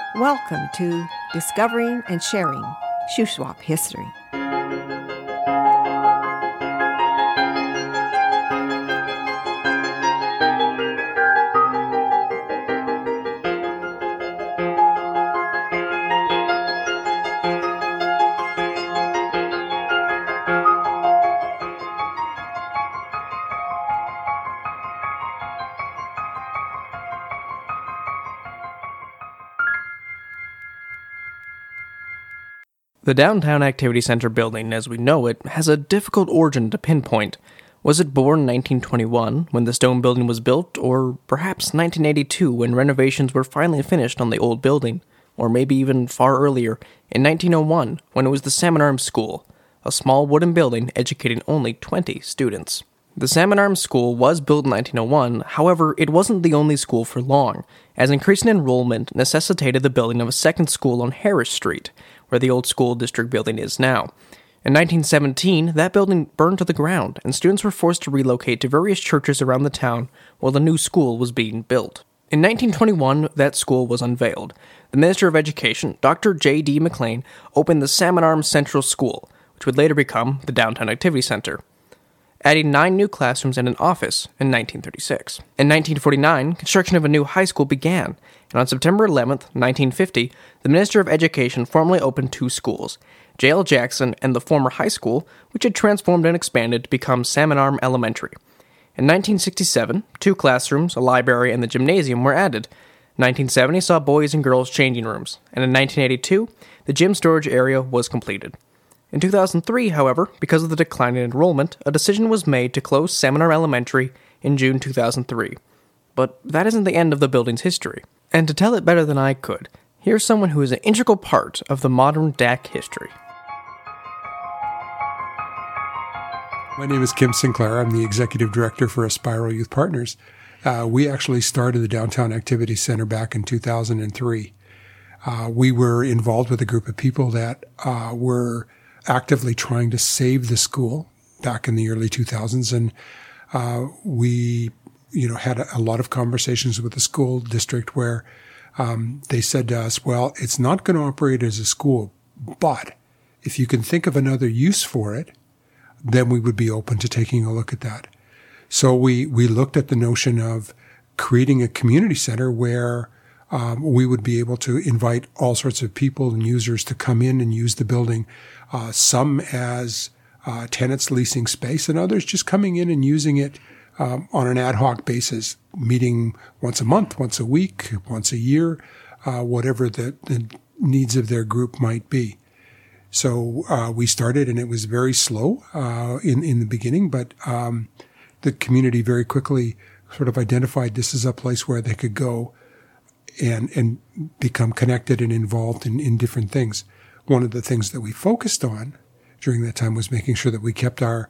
Welcome to Discovering and Sharing Shuswap History. The Downtown Activity Center building, as we know it, has a difficult origin to pinpoint. Was it born in 1921, when the stone building was built, or perhaps 1982, when renovations were finally finished on the old building? Or maybe even far earlier, in 1901, when it was the Salmon Arms School, a small wooden building educating only 20 students. The Salmon Arms School was built in 1901, however, it wasn't the only school for long, as increasing enrollment necessitated the building of a second school on Harris Street, where the old school district building is now. In 1917, that building burned to the ground, and students were forced to relocate to various churches around the town while the new school was being built. In 1921, that school was unveiled. The Minister of Education, Dr. J.D. McLean, opened the Salmon Arms Central School, which would later become the Downtown Activity Center, adding 9 new classrooms and an office in 1936. In 1949, construction of a new high school began, and on September 11, 1950, the Minister of Education formally opened 2 schools, J.L. Jackson and the former high school, which had transformed and expanded to become Salmon Arm Elementary. In 1967, 2 classrooms, a library, and the gymnasium were added. 1970 saw boys and girls changing rooms, and in 1982, the gym storage area was completed. In 2003, however, because of the decline in enrollment, a decision was made to close Salmon Arm Elementary in June 2003. But that isn't the end of the building's history. And to tell it better than I could, here's someone who is an integral part of the modern DAC history. My name is Kim Sinclair. I'm the Executive Director for Aspiral Youth Partners. We actually started the Downtown Activity Center back in 2003. We were involved with a group of people that were actively trying to save the school back in the early 2000s. And we had a lot of conversations with the school district where they said to us, well, it's not going to operate as a school, but if you can think of another use for it, then we would be open to taking a look at that. So we looked at the notion of creating a community center where we would be able to invite all sorts of people and users to come in and use the building, some as tenants leasing space and others just coming in and using it on an ad hoc basis, meeting once a month, once a week, once a year, whatever the needs of their group might be. So we started, and it was very slow in the beginning, but the community very quickly sort of identified this as a place where they could go and become connected and involved in different things. One of the things that we focused on during that time was making sure that we kept our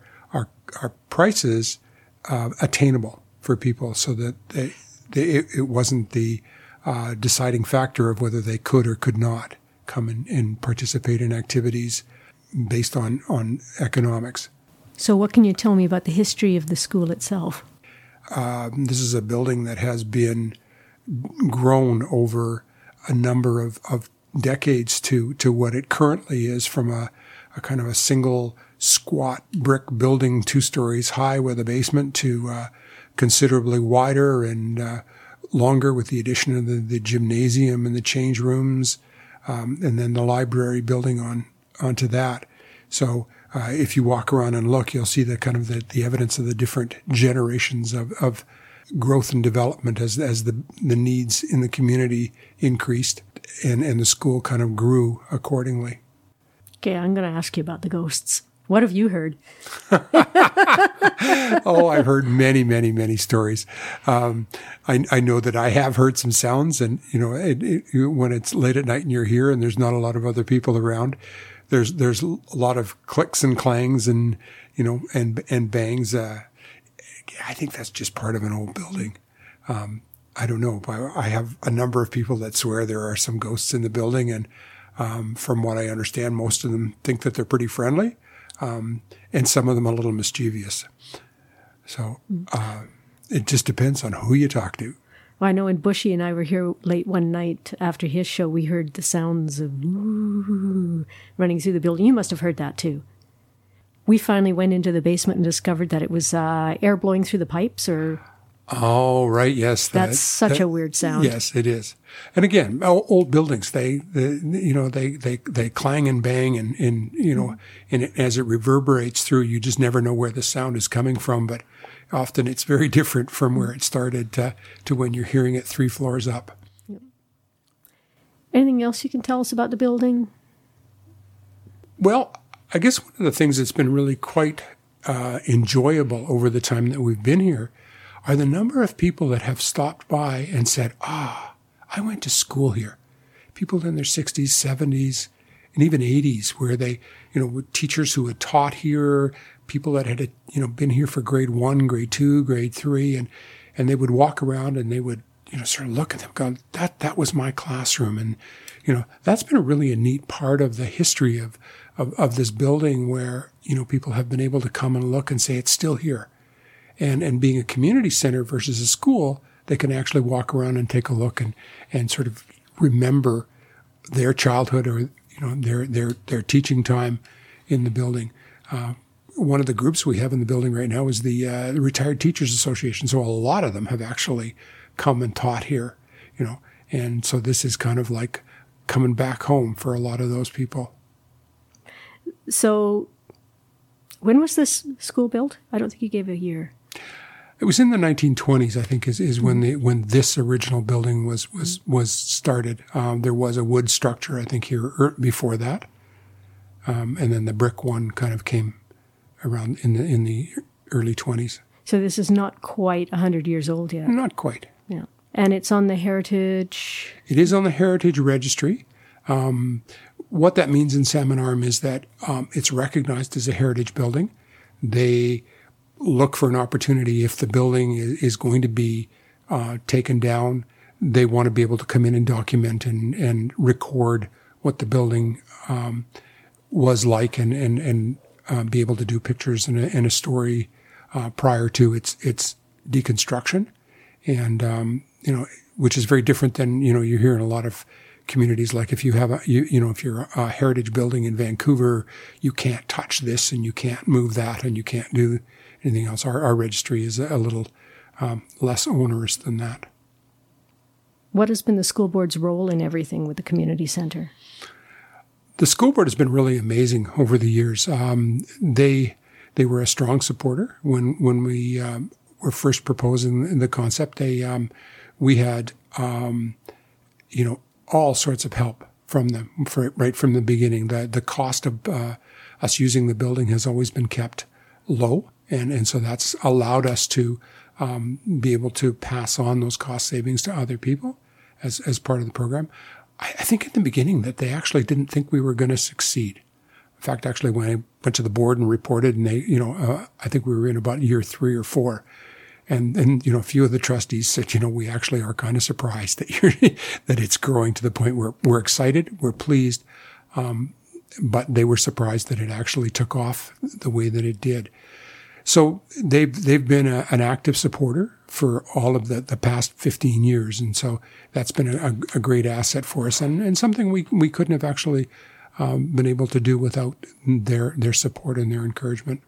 prices attainable for people, so that it wasn't the deciding factor of whether they could or could not come and participate in activities based on economics. So what can you tell me about the history of the school itself? This is a building that has been grown over a number of decades to what it currently is, from a kind of a single squat brick building 2 stories high with a basement to considerably wider and longer, with the addition of the gymnasium and the change rooms, and then the library building onto that. So if you walk around and look, you'll see the kind of the evidence of the different generations of growth and development as the needs in the community increased, and the school kind of grew accordingly. Okay, I'm going to ask you about the ghosts. What have you heard? Oh, I've heard many, many, many stories. I know that I have heard some sounds, and when it's late at night and you're here and there's not a lot of other people around, there's a lot of clicks and clangs and and bangs. I think that's just part of an old building. I don't know. I have a number of people that swear there are some ghosts in the building, and from what I understand, most of them think that they're pretty friendly, and some of them a little mischievous. So it just depends on who you talk to. Well, I know when Bushy and I were here late one night after his show, we heard the sounds of ooh running through the building. You must have heard that too. We finally went into the basement and discovered that it was air blowing through the pipes, or... Oh, right, yes. That's such a weird sound. Yes, it is. And again, old buildings, they clang and bang, and as it reverberates through, you just never know where the sound is coming from, but often it's very different from where it started to when you're hearing it 3 floors up. Yep. Anything else you can tell us about the building? Well, I guess one of the things that's been really quite enjoyable over the time that we've been here are the number of people that have stopped by and said, I went to school here. People in their 60s, 70s, and even 80s, where they, teachers who had taught here, people that had, been here for grade 1, grade 2, grade 3, and they would walk around and they would, sort of look at them, go, that was my classroom. And, that's been a neat part of the history of this building where, people have been able to come and look and say, it's still here. And being a community center versus a school, they can actually walk around and take a look and sort of remember their childhood or, their teaching time in the building. One of the groups we have in the building right now is the Retired Teachers Association. So a lot of them have actually come and taught here, and so this is kind of like coming back home for a lot of those people. So when was this school built? I don't think you gave a year. It was in the 1920s, I think, is when this original building was started. There was a wood structure, I think, here before that, and then the brick one kind of came around in the early 20s. So this is not quite 100 years old yet. Not quite. Yeah, and it's on the Heritage. It is on the Heritage Registry. What that means in Salmon Arm is that it's recognized as a heritage building. They look for an opportunity if the building is going to be taken down. They want to be able to come in and document and record what the building was like and be able to do pictures and a story prior to its deconstruction. And, which is very different than, you hear in a lot of communities, like if you have if you're a heritage building in Vancouver, you can't touch this and you can't move that and you can't do anything else. Our registry is a little less onerous than that. What has been the school board's role in everything with the community center? The school board has been really amazing over the years. They were a strong supporter when we were first proposing the concept. We had all sorts of help from them right from the beginning. The cost of us using the building has always been kept low. And so that's allowed us to be able to pass on those cost savings to other people as part of the program. I think in the beginning that they actually didn't think we were going to succeed. In fact, actually, when I went to the board and reported, and they, I think we were in about year 3 or 4. And a few of the trustees said, we actually are kind of surprised that that it's growing to the point where we're excited, we're pleased, but they were surprised that it actually took off the way that it did. So they've been an active supporter for all of the past 15 years. And so that's been a great asset for us and something we couldn't have actually been able to do without their support and their encouragement.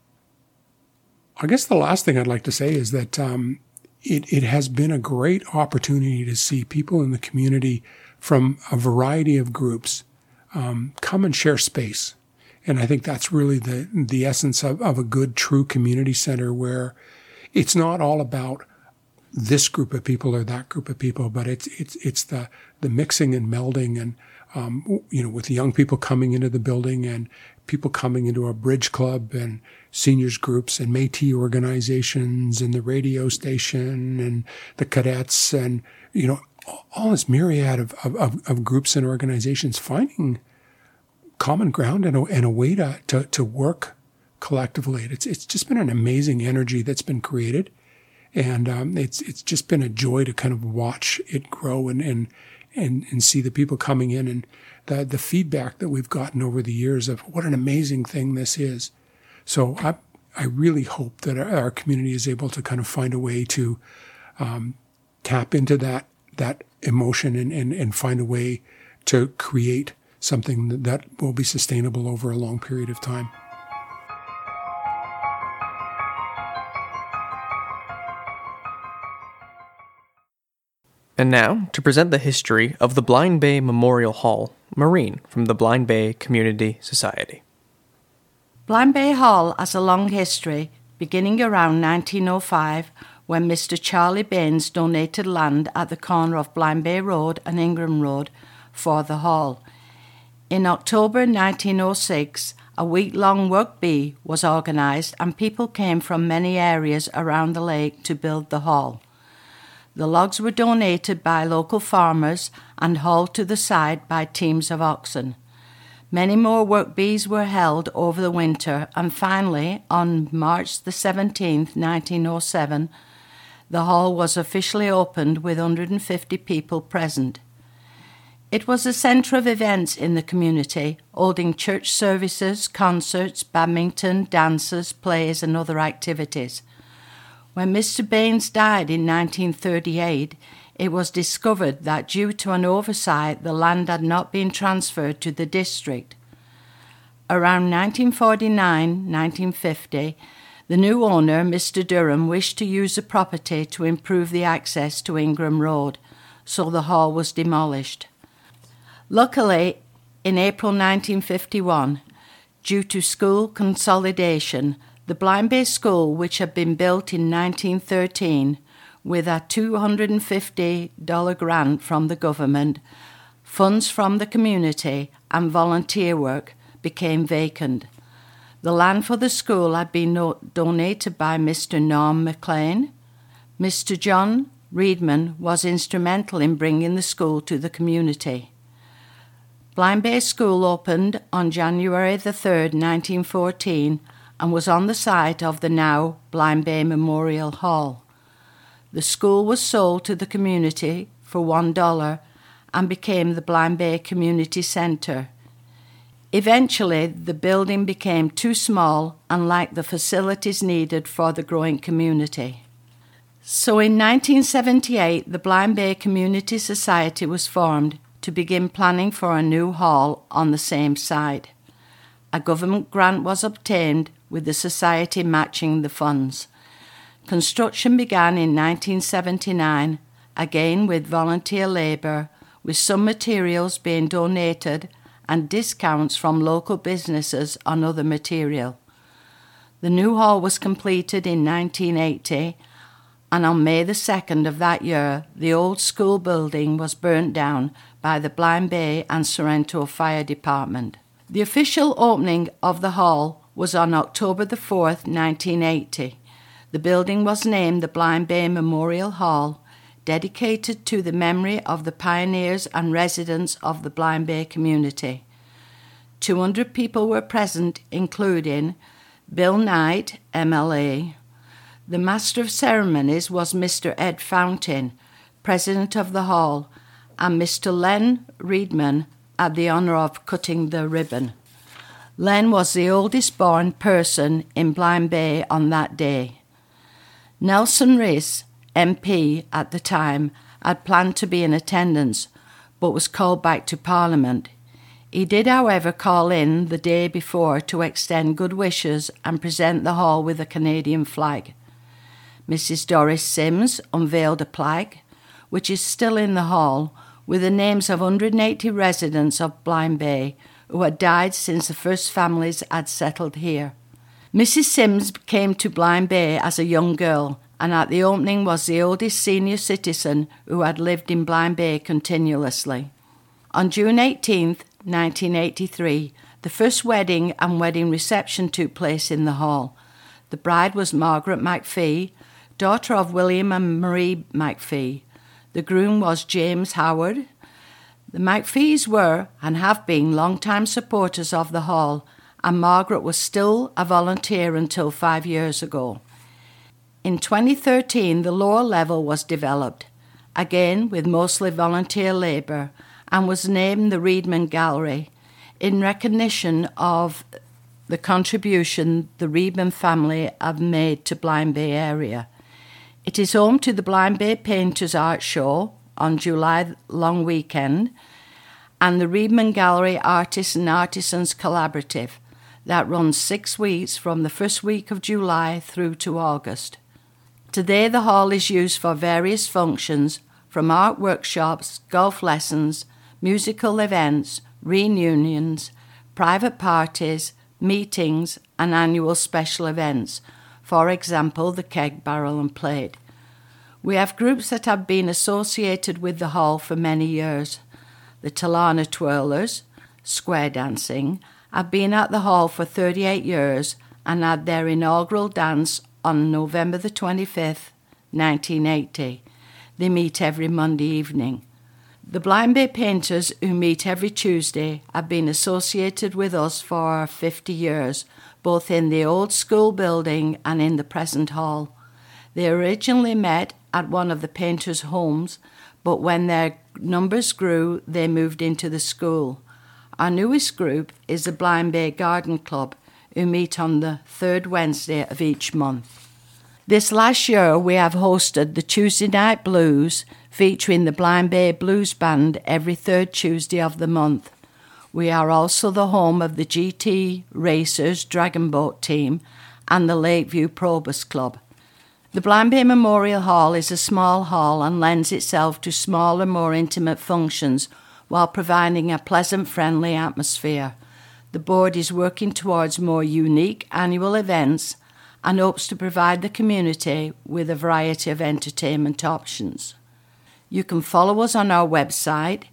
I guess the last thing I'd like to say is that it has been a great opportunity to see people in the community from a variety of groups come and share space. And I think that's really the essence of a good, true community center, where it's not all about this group of people or that group of people, but it's the mixing and melding and, with young people coming into the building and people coming into a bridge club and seniors groups and Métis organizations and the radio station and the cadets and, all this myriad of groups and organizations finding common ground and a way to work collectively. It's just been an amazing energy that's been created. And it's just been a joy to kind of watch it grow and see the people coming in and the feedback that we've gotten over the years of what an amazing thing this is. So I really hope that our community is able to kind of find a way to tap into that emotion and find a way to create something that will be sustainable over a long period of time. And now, to present the history of the Blind Bay Memorial Hall, Maureen from the Blind Bay Community Society. Blind Bay Hall has a long history, beginning around 1905, when Mr. Charlie Baines donated land at the corner of Blind Bay Road and Ingram Road for the hall. In October 1906, a week-long work bee was organised and people came from many areas around the lake to build the hall. The logs were donated by local farmers and hauled to the site by teams of oxen. Many more work bees were held over the winter, and finally, on March the 17th, 1907, the hall was officially opened with 150 people present. It was a centre of events in the community, holding church services, concerts, badminton, dances, plays and other activities. When Mr. Baines died in 1938, it was discovered that due to an oversight, the land had not been transferred to the district. Around 1949-1950, the new owner, Mr. Durham, wished to use the property to improve the access to Ingram Road, so the hall was demolished. Luckily, in April 1951, due to school consolidation, the Blind Bay School, which had been built in 1913 with a $250 grant from the government, funds from the community and volunteer work, became vacant. The land for the school had been donated by Mr. Norm McLean. Mr. John Reedman was instrumental in bringing the school to the community. Blind Bay School opened on January the 3rd, 1914, and was on the site of the now Blind Bay Memorial Hall. The school was sold to the community for $1 and became the Blind Bay Community Centre. Eventually, the building became too small and lacked the facilities needed for the growing community. So in 1978, the Blind Bay Community Society was formed to begin planning for a new hall on the same site. A government grant was obtained with the society matching the funds. Construction began in 1979, again with volunteer labour, with some materials being donated and discounts from local businesses on other material. The new hall was completed in 1980, and on May the 2nd of that year, the old school building was burnt down by the Blind Bay and Sorrento Fire Department. The official opening of the hall was on October the 4th, 1980. The building was named the Blind Bay Memorial Hall, dedicated to the memory of the pioneers and residents of the Blind Bay community. 200 people were present, including Bill Knight, MLA. The Master of Ceremonies was Mr. Ed Fountain, President of the Hall, and Mr. Len Reedman had the honour of cutting the ribbon. Len was the oldest born person in Blind Bay on that day. Nelson Riis, MP at the time, had planned to be in attendance, but was called back to Parliament. He did, however, call in the day before to extend good wishes and present the hall with a Canadian flag. Mrs. Doris Sims unveiled a plaque, which is still in the hall, with the names of 180 residents of Blind Bay who had died since the first families had settled here. Mrs. Sims came to Blind Bay as a young girl, and at the opening was the oldest senior citizen who had lived in Blind Bay continuously. On June 18th, 1983, the first wedding and wedding reception took place in the hall. The bride was Margaret McPhee, daughter of William and Marie McPhee. The groom was James Howard. The McPhees were and have been long-time supporters of the hall, and Margaret was still a volunteer until 5 years ago. In 2013, the lower level was developed, again with mostly volunteer labour, and was named the Reedman Gallery in recognition of the contribution the Reedman family have made to Blind Bay area. It is home to the Blind Bay Painters Art Show on July long weekend and the Reedman Gallery Artists and Artisans Collaborative that runs 6 weeks from the first week of July through to August. Today the hall is used for various functions from art workshops, golf lessons, musical events, reunions, private parties, meetings and annual special events, for example the Keg Barrel and Plate. We have groups that have been associated with the hall for many years. The Talana Twirlers, square dancing, have been at the hall for 38 years and had their inaugural dance on November the 25th, 1980. They meet every Monday evening. The Blind Bay Painters, who meet every Tuesday, have been associated with us for 50 years, both in the old school building and in the present hall. They originally met at one of the painters' homes, but when their numbers grew, they moved into the school. Our newest group is the Blind Bay Garden Club, who meet on the third Wednesday of each month. This last year, we have hosted the Tuesday Night Blues, featuring the Blind Bay Blues Band every third Tuesday of the month. We are also the home of the GT Racers Dragon Boat team and the Lakeview Probus Club. The Blind Bay Memorial Hall is a small hall and lends itself to smaller, more intimate functions while providing a pleasant, friendly atmosphere. The board is working towards more unique annual events and hopes to provide the community with a variety of entertainment options. You can follow us on our website,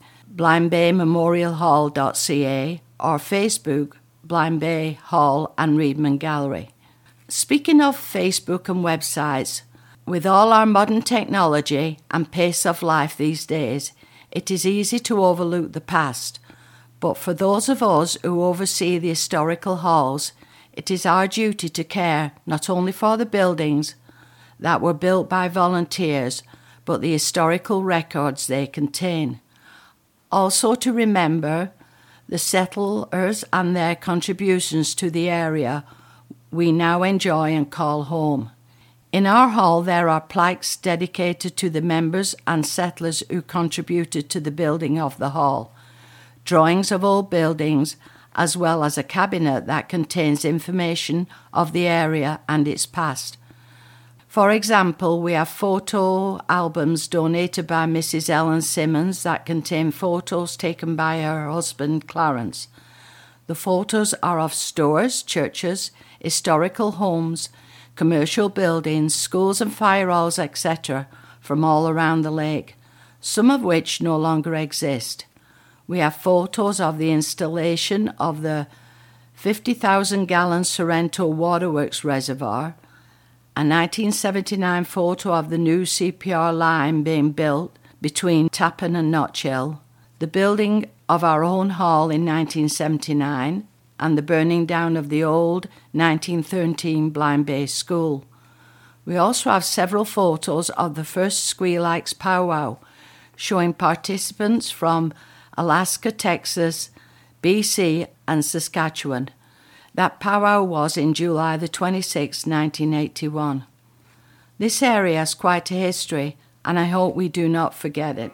blindbaymemorialhall.ca, or Facebook, Blind Bay Hall and Reedman Gallery. Speaking of Facebook and websites, with all our modern technology and pace of life these days, it is easy to overlook the past. But for those of us who oversee the historical halls, it is our duty to care not only for the buildings that were built by volunteers, but the historical records they contain. Also to remember the settlers and their contributions to the area we now enjoy and call home. In our hall there are plaques dedicated to the members and settlers who contributed to the building of the hall, drawings of old buildings, as well as a cabinet that contains information of the area and its past. For example, we have photo albums donated by Mrs. Ellen Simmons that contain photos taken by her husband Clarence. The photos are of stores, churches, historical homes, commercial buildings, schools and fire halls, etc., from all around the lake, some of which no longer exist. We have photos of the installation of the 50,000-gallon Sorrento Waterworks Reservoir, a 1979 photo of the new CPR line being built between Tappan and Notch-Hill, the building of our own hall in 1979, and the burning down of the old 1913 Blind Bay School. We also have several photos of the first Squeal-Ike's powwow, showing participants from Alaska, Texas, BC, and Saskatchewan. That powwow was in July the 26th, 1981. This area has quite a history, and I hope we do not forget it.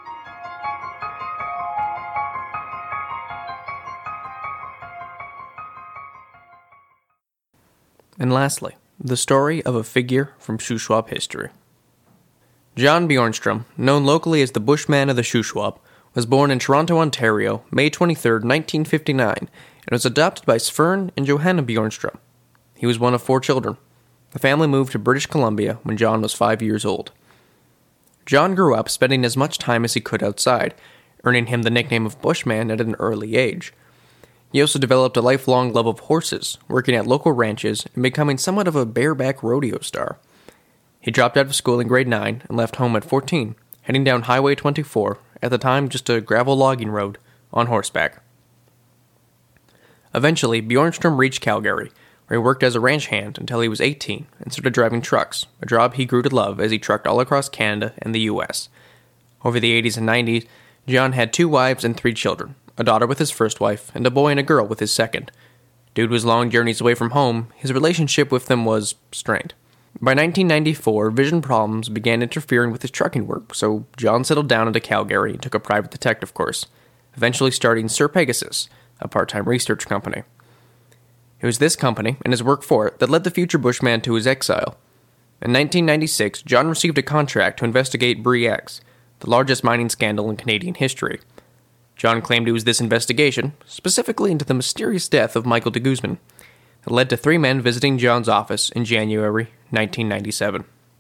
And lastly, the story of a figure from Shuswap history. John Bjornstrom, known locally as the Bushman of the Shuswap, was born in Toronto, Ontario, May 23, 1959, and was adopted by Svern and Johanna Bjornstrom. He was one of 4 children. The family moved to British Columbia when John was 5 years old. John grew up spending as much time as he could outside, earning him the nickname of Bushman at an early age. He also developed a lifelong love of horses, working at local ranches and becoming somewhat of a bareback rodeo star. He dropped out of school in grade 9 and left home at 14, heading down Highway 24, at the time just a gravel logging road, on horseback. Eventually, Bjornstrom reached Calgary, where he worked as a ranch hand until he was 18 and started driving trucks, a job he grew to love as he trucked all across Canada and the U.S. Over the 80s and 90s, John had 2 wives and 3 children, a daughter with his first wife and a boy and a girl with his second. Due to his long journeys away from home, his relationship with them was strained. By 1994, vision problems began interfering with his trucking work, so John settled down into Calgary and took a private detective course, eventually starting Sir Pegasus, a part-time research company. It was this company, and his work for it, that led the future Bushman to his exile. In 1996, John received a contract to investigate Bre-X, the largest mining scandal in Canadian history. John claimed it was this investigation, specifically into the mysterious death of Michael de Guzman, that led to 3 men visiting John's office in January 1997.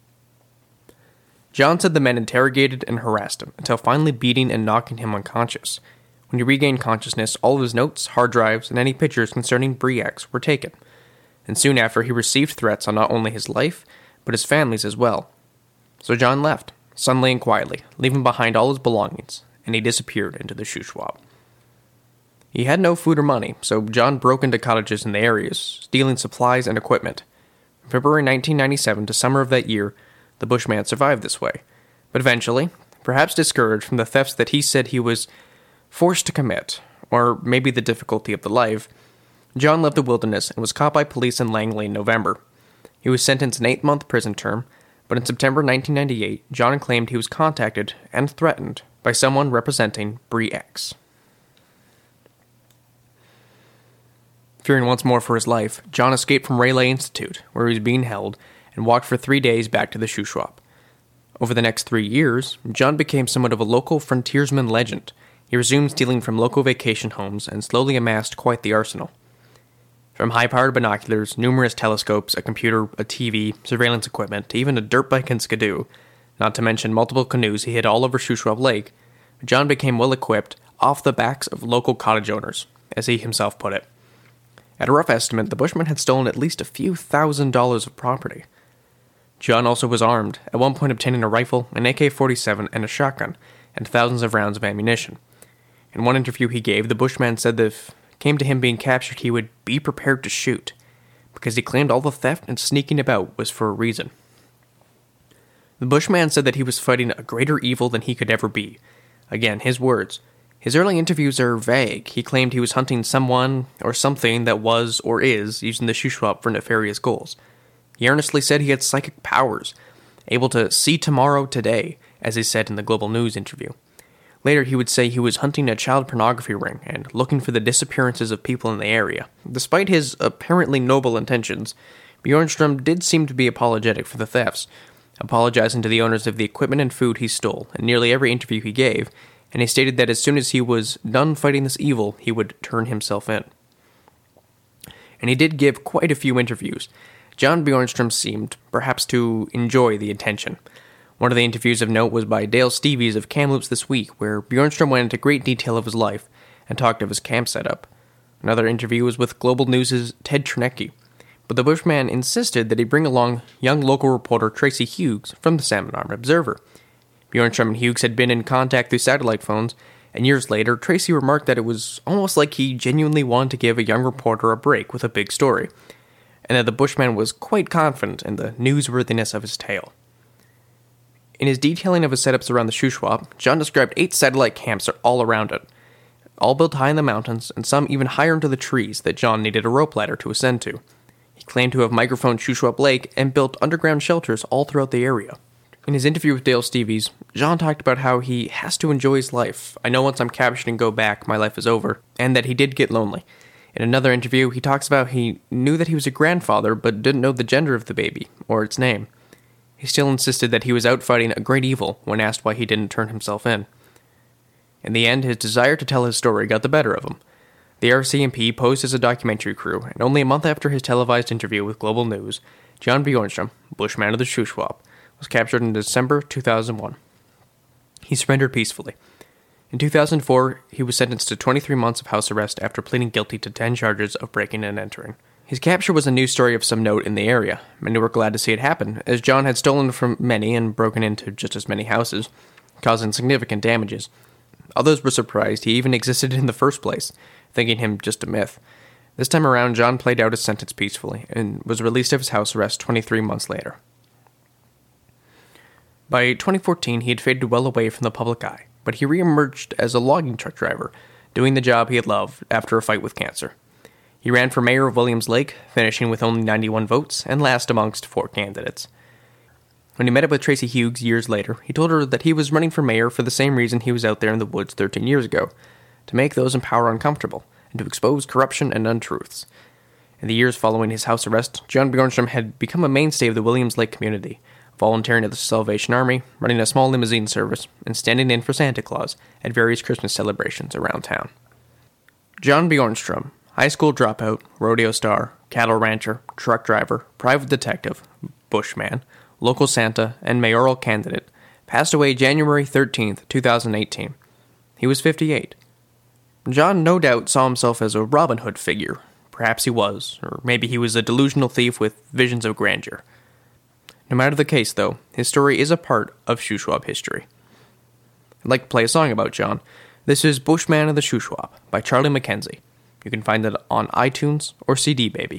John said the men interrogated and harassed him until finally beating and knocking him unconscious. When he regained consciousness, all of his notes, hard drives, and any pictures concerning Bre-X were taken, and soon after he received threats on not only his life, but his family's as well. So John left, suddenly and quietly, leaving behind all his belongings, and he disappeared into the Shuswap. He had no food or money, so John broke into cottages in the areas, stealing supplies and equipment. From February 1997 to summer of that year, the Bushman survived this way, but eventually, perhaps discouraged from the thefts that he said he was forced to commit, or maybe the difficulty of the life, John left the wilderness and was caught by police in Langley in November. He was sentenced an 8-month prison term, but in September 1998, John claimed he was contacted and threatened by someone representing Bre-X. Fearing once more for his life, John escaped from Rayleigh Institute, where he was being held, and walked for 3 days back to the Shuswap. Over the next 3 years, John became somewhat of a local frontiersman legend. He resumed stealing from local vacation homes and slowly amassed quite the arsenal. From high-powered binoculars, numerous telescopes, a computer, a TV, surveillance equipment, to even a dirt bike and skidoo, not to mention multiple canoes he hid all over Shuswap Lake, John became well-equipped off the backs of local cottage owners, as he himself put it. At a rough estimate, the Bushman had stolen at least a few $1,000s of property. John also was armed, at one point obtaining a rifle, an AK-47, and a shotgun, and thousands of rounds of ammunition. In one interview he gave, the Bushman said that if it came to him being captured, he would be prepared to shoot, because he claimed all the theft and sneaking about was for a reason. The Bushman said that he was fighting a greater evil than he could ever be. Again, his words. His early interviews are vague. He claimed he was hunting someone or something that was or is using the Shuswap for nefarious goals. He earnestly said he had psychic powers, able to see tomorrow today, as he said in the Global News interview. Later, he would say he was hunting a child pornography ring and looking for the disappearances of people in the area. Despite his apparently noble intentions, Bjornstrom did seem to be apologetic for the thefts, apologizing to the owners of the equipment and food he stole in nearly every interview he gave, and he stated that as soon as he was done fighting this evil, he would turn himself in. And he did give quite a few interviews. John Bjornstrom seemed, perhaps, to enjoy the attention. One of the interviews of note was by Dale Stevies of Kamloops This Week, where Bjornstrom went into great detail of his life and talked of his camp setup. Another interview was with Global News' Ted Chernecki, but the Bushman insisted that he bring along young local reporter Tracy Hughes from the Salmon Arm Observer. Bjornstrom and Hughes had been in contact through satellite phones, and years later, Tracy remarked that it was almost like he genuinely wanted to give a young reporter a break with a big story, and that the Bushman was quite confident in the newsworthiness of his tale. In his detailing of his setups around the Shuswap, John described 8 satellite camps all around it, all built high in the mountains, and some even higher into the trees that John needed a rope ladder to ascend to. He claimed to have microphoned Shuswap Lake and built underground shelters all throughout the area. In his interview with Dale Stevies, John talked about how he has to enjoy his life. I know once I'm captured and go back, my life is over, and that he did get lonely. In another interview, he talks about he knew that he was a grandfather, but didn't know the gender of the baby, or its name. He still insisted that he was out fighting a great evil when asked why he didn't turn himself in. In the end, his desire to tell his story got the better of him. The RCMP posed as a documentary crew, and only a month after his televised interview with Global News, John Bjornstrom, Bushman of the Shuswap, was captured in December 2001. He surrendered peacefully. In 2004, he was sentenced to 23 months of house arrest after pleading guilty to 10 charges of breaking and entering. His capture was a news story of some note in the area. Many were glad to see it happen, as John had stolen from many and broken into just as many houses, causing significant damages. Others were surprised he even existed in the first place, thinking him just a myth. This time around, John played out his sentence peacefully, and was released of his house arrest 23 months later. By 2014, he had faded well away from the public eye, but he re-emerged as a logging truck driver, doing the job he had loved after a fight with cancer. He ran for mayor of Williams Lake, finishing with only 91 votes and last amongst 4 candidates. When he met up with Tracy Hughes years later, he told her that he was running for mayor for the same reason he was out there in the woods 13 years ago, to make those in power uncomfortable, and to expose corruption and untruths. In the years following his house arrest, John Bjornstrom had become a mainstay of the Williams Lake community, volunteering at the Salvation Army, running a small limousine service, and standing in for Santa Claus at various Christmas celebrations around town. John Bjornstrom, high school dropout, rodeo star, cattle rancher, truck driver, private detective, bushman, local Santa, and mayoral candidate, passed away January 13th, 2018. He was 58. John no doubt saw himself as a Robin Hood figure. Perhaps he was, or maybe he was a delusional thief with visions of grandeur. No matter the case, though, his story is a part of Shuswap history. I'd like to play a song about John. This is Bushman of the Shuswap by Charlie McKenzie. You can find it on iTunes or CD Baby.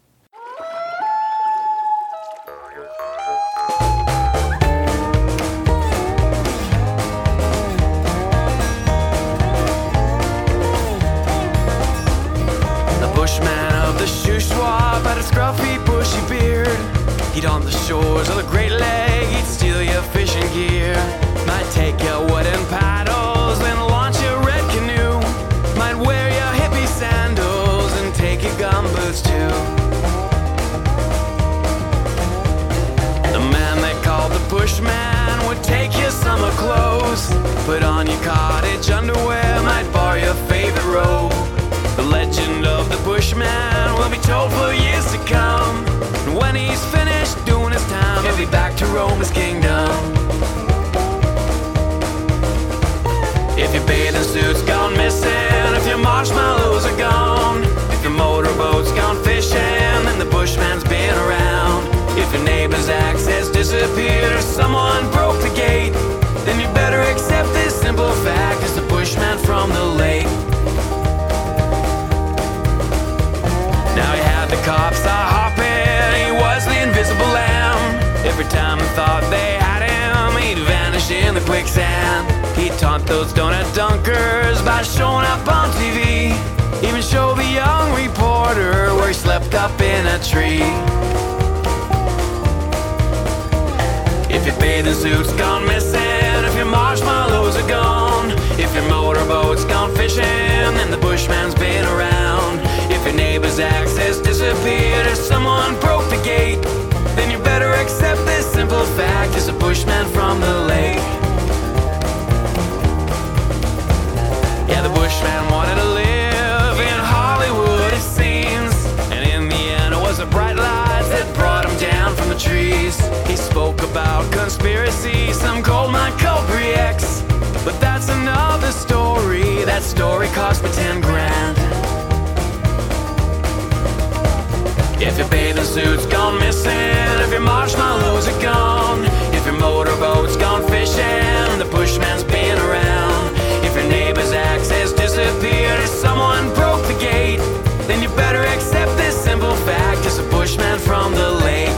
Scruffy, bushy beard. He'd on the shores of the Great Lake. He'd steal your fishing gear. Might take your wooden paddles, then launch your red canoe. Might wear your hippie sandals and take your gumboots too. The man they called the Bushman would take your summer clothes, put on your cottage underwear, might borrow your favorite robe. The legend of the Bushman will be told for years to come. And when he's finished doing his time, he'll be back to roam his kingdom. If your bathing suit's gone missing, if your marshmallows are gone, if your motorboat's gone fishing, then the Bushman's been around. If your neighbor's axe has disappeared or someone broke the gate, then you better accept this simple fact: it's the Bushman from the lake. Now he had the cops hopping, he was the invisible lamb. Every time they thought they had him, he'd vanish in the quicksand. He'd taunt those donut dunkers by showing up on TV, even show the young reporter where he slept up in a tree. If your bathing suit's gone missing, if your marshmallows are gone, if your motorboat's gone fishing, then the Bushman's been around. If your neighbor's axe has disappeared or someone broke the gate, then you better accept this simple fact: it's a Bushman from the lake. Yeah, the Bushman wanted to live in Hollywood, it seems, and in the end it was the bright lights that brought him down from the trees. He spoke about conspiracy, some called my Culpri X, but that's another story. That story cost me 10 grand. If your bathing suit's gone missing, if your marshmallows are gone, if your motorboat's gone fishing, the Bushman's been around. If your neighbor's axe has disappeared or someone broke the gate, then you better accept this simple fact: it's a Bushman from the lake.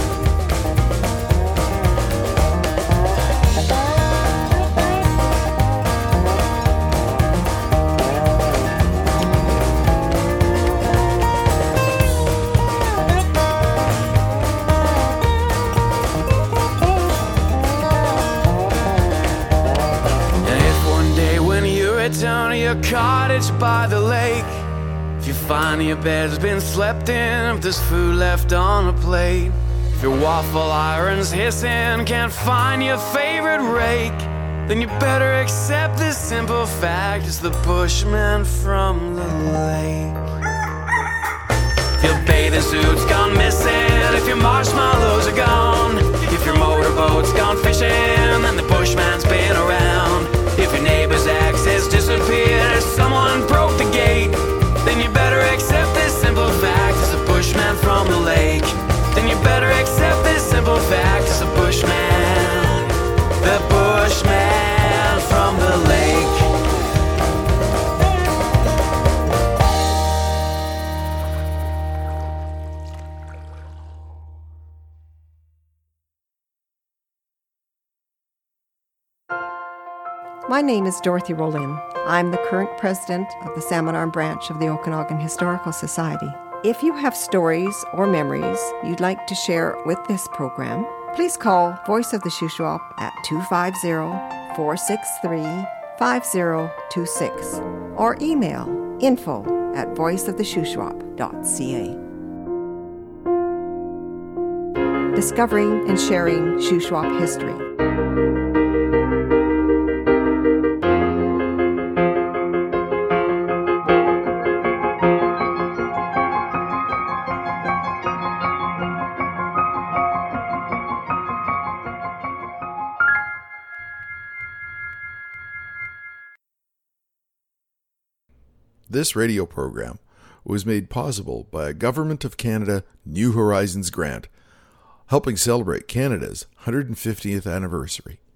Down to your cottage by the lake, if you find your bed's been slept in, if there's food left on a plate, if your waffle iron's hissing, can't find your favorite rake, then you better accept this simple fact: it's the Bushman from the lake. If your bathing suit's gone missing, if your marshmallows are gone, if your motorboat's gone fishing, then the Bushman's been around. If your neighbor's axe has disappeared or someone broke the gate, then you better accept this simple fact: it's a Bushman from the lake. Then you better accept this simple fact: it's a Bushman, the Bushman from the lake. My name is Dorothy Rollin. I'm the current president of the Salmon Arm branch of the Okanagan Historical Society. If you have stories or memories you'd like to share with this program, please call Voice of the Shuswap at 250-463-5026 or email info@voiceoftheshuswap.ca. Discovering and sharing Shuswap history. This radio program was made possible by a Government of Canada New Horizons grant, helping celebrate Canada's 150th anniversary.